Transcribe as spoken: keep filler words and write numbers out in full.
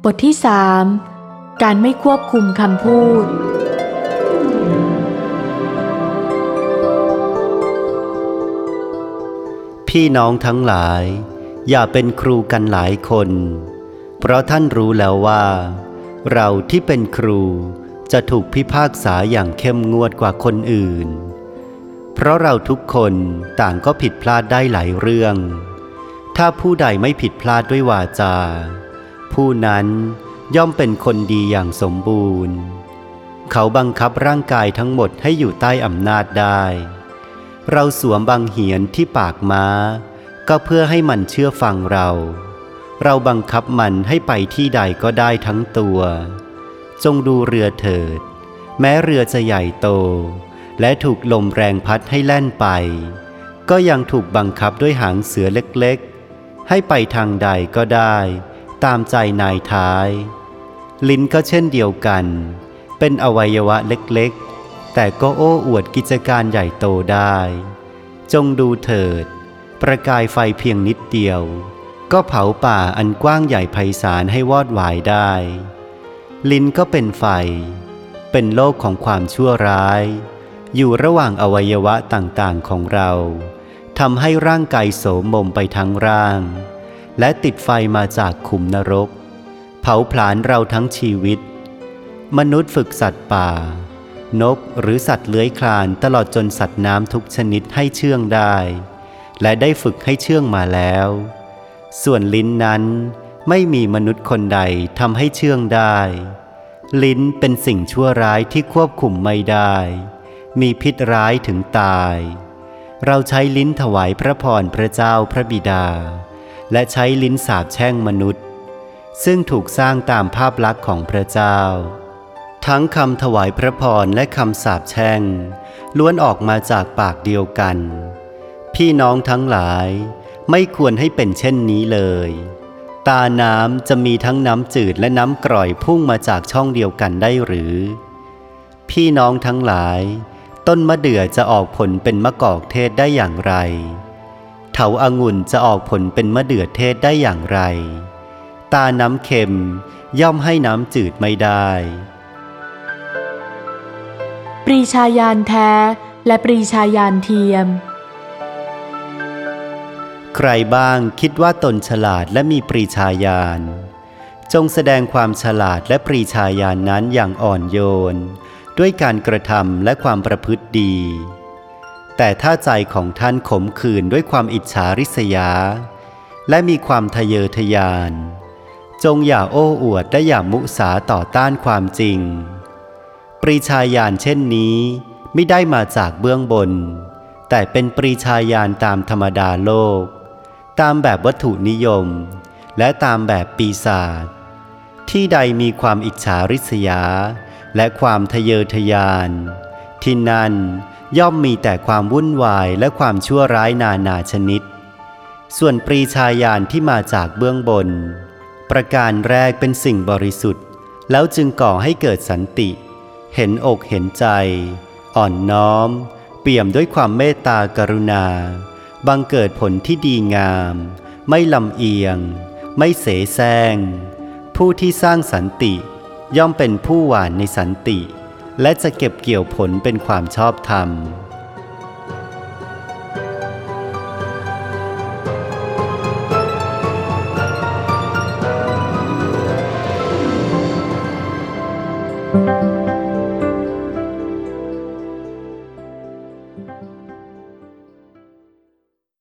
บทที่สามการไม่ควบคุมคำพูดพี่น้องทั้งหลายอย่าเป็นครูกันหลายคนเพราะท่านรู้แล้วว่าเราที่เป็นครูจะถูกพิพากษาอย่างเข้มงวดกว่าคนอื่นเพราะเราทุกคนต่างก็ผิดพลาดได้หลายเรื่องถ้าผู้ใดไม่ผิดพลาดด้วยวาจาผู้นั้นย่อมเป็นคนดีอย่างสมบูรณ์เขาบังคับร่างกายทั้งหมดให้อยู่ใต้อำนาจได้เราสวมบังเหียนที่ปากม้าก็เพื่อให้มันเชื่อฟังเราเราบังคับมันให้ไปที่ใดก็ได้ทั้งตัวจงดูเรือเถิดแม้เรือจะใหญ่โตและถูกลมแรงพัดให้แล่นไปก็ยังถูกบังคับด้วยหางเสือเล็กๆให้ไปทางใดก็ได้ตามใจนายท้ายลิ้นก็เช่นเดียวกันเป็นอวัยวะเล็กๆแต่ก็โอ้อวดกิจการใหญ่โตได้จงดูเถิดประกายไฟเพียงนิดเดียวก็เผาป่าอันกว้างใหญ่ไพศาลให้วอดวายได้ลิ้นก็เป็นไฟเป็นโลกของความชั่วร้ายอยู่ระหว่างอวัยวะต่างๆของเราทำให้ร่างกายโสมมไปทั้งร่างและติดไฟมาจากขุมนรกเผาผลาญเราทั้งชีวิตมนุษย์ฝึกสัตว์ป่านกหรือสัตว์เลื้อยคลานตลอดจนสัตว์น้ำทุกชนิดให้เชื่องได้และได้ฝึกให้เชื่องมาแล้วส่วนลิ้นนั้นไม่มีมนุษย์คนใดทำให้เชื่องได้ลิ้นเป็นสิ่งชั่วร้ายที่ควบคุมไม่ได้มีพิษร้ายถึงตายเราใช้ลิ้นถวายพระพรพระเจ้าพระบิดาและใช้ลิ้นสาปแช่งมนุษย์ซึ่งถูกสร้างตามภาพลักษณ์ของพระเจ้าทั้งคำถวายพระพรและคำสาปแช่งล้วนออกมาจากปากเดียวกันพี่น้องทั้งหลายไม่ควรให้เป็นเช่นนี้เลยตาน้ำจะมีทั้งน้ำจืดและน้ำกร่อยพุ่งมาจากช่องเดียวกันได้หรือพี่น้องทั้งหลายต้นมะเดื่อจะออกผลเป็นมะกอกเทศได้อย่างไรเถาองุ่นจะออกผลเป็นมะเดื่อเทศได้อย่างไรตาน้ำเค็มย่อมให้น้ำจืดไม่ได้ปรีชาญาณแท้และปรีชาญาณเทียมใครบ้างคิดว่าตนฉลาดและมีปรีชาญาณจงแสดงความฉลาดและปรีชาญาณนั้นอย่างอ่อนโยนด้วยการกระทำและความประพฤติดีแต่ถ้าใจของท่านขมขื่นด้วยความอิจฉาริษยาและมีความทะเยอทะยานจงอย่าโอ้อวดและอย่ามุสาต่อต้านความจริงปรีชาญาณเช่นนี้ไม่ได้มาจากเบื้องบนแต่เป็นปรีชาญาณตามธรรมดาโลกตามแบบวัตถุนิยมและตามแบบปีศาจที่ใดมีความอิจฉาริษยาและความทะเยอทะยานที่นั่นย่อมมีแต่ความวุ่นวายและความชั่วร้ายนานาชนิดส่วนปรีชาญาณที่มาจากเบื้องบนประการแรกเป็นสิ่งบริสุทธิ์แล้วจึงก่อให้เกิดสันติเห็นอกเห็นใจอ่อนน้อมเปี่ยมด้วยความเมตตากรุณาบังเกิดผลที่ดีงามไม่ลำเอียงไม่เสแสร้งผู้ที่สร้างสันติย่อมเป็นผู้หว่านในสันติและจะเก็บเกี่ยวผลเป็นความชอบธรรม